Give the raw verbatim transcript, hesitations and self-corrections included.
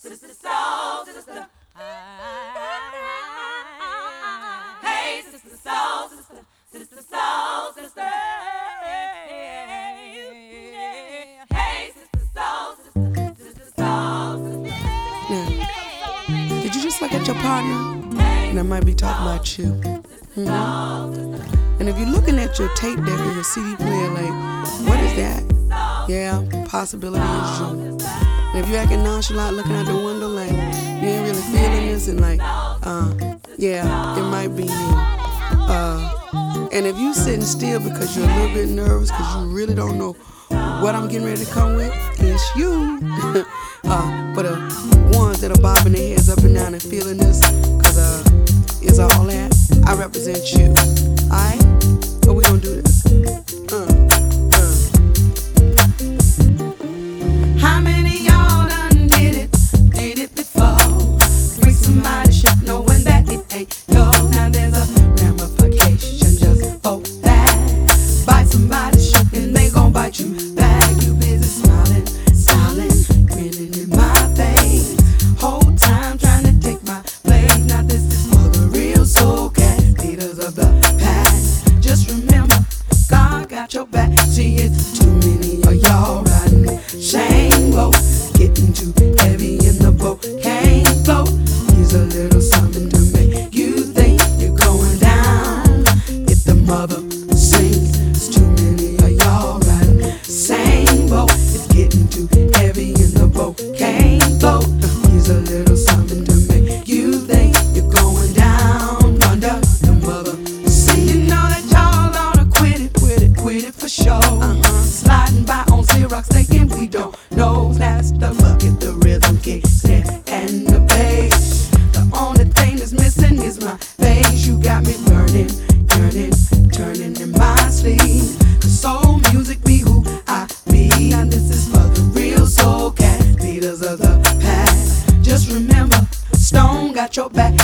sister, soul sister. Hey, sister, soul sister, sister, soul sister. Hey, sister, soul sister, sister, soul sister. Now, did you just look at your partner? And I might be talking about you. Mm-hmm. And if you're looking at your tape deck or your C D player, like, what is that? Yeah, possibility is you. And if you're acting nonchalant, looking out the window, like, you ain't really feeling this, and like, uh, yeah, it might be you. Uh, and if you sitting still because you're a little bit nervous, because you really don't know what I'm getting ready to come with, it's you. uh, but the ones that are bobbing their heads up and down and feeling this, because uh, it's all that, I represent you. Alright? So we gonna do this. Uh, uh. How many y'all done did it, did it before? Free somebody shit knowing that it ain't yours. Now there's a ramification just for that. Bite somebody shit and they gon' bite you back. You busy smiling, silent, grinning in my face. Whole time trying to take my place. Now this is for the real soul cat, leaders of the past. Just remember, God got your back. See, it's too many of y'all riding the same boat, getting too heavy in the boat, can't float. Here's a little something to make you think you're going down. If the mother sings, it's too many of y'all riding the same boat. It's getting too heavy in the boat, can't float. Here's a little something to make you think you're going down under the mother sing. You know that y'all ought to quit it, quit it, quit it for sure. Uh-huh. Sliding by on Xerox thinking we don't know. That's the bucket, the rhythm kick, snare, and the bass. The only thing that's missing is my face. You got me burning, yearning, turning in my sleep. The soul music be who I be. And this is for the real soul cat, leaders of the past. Just remember, Stone got your back.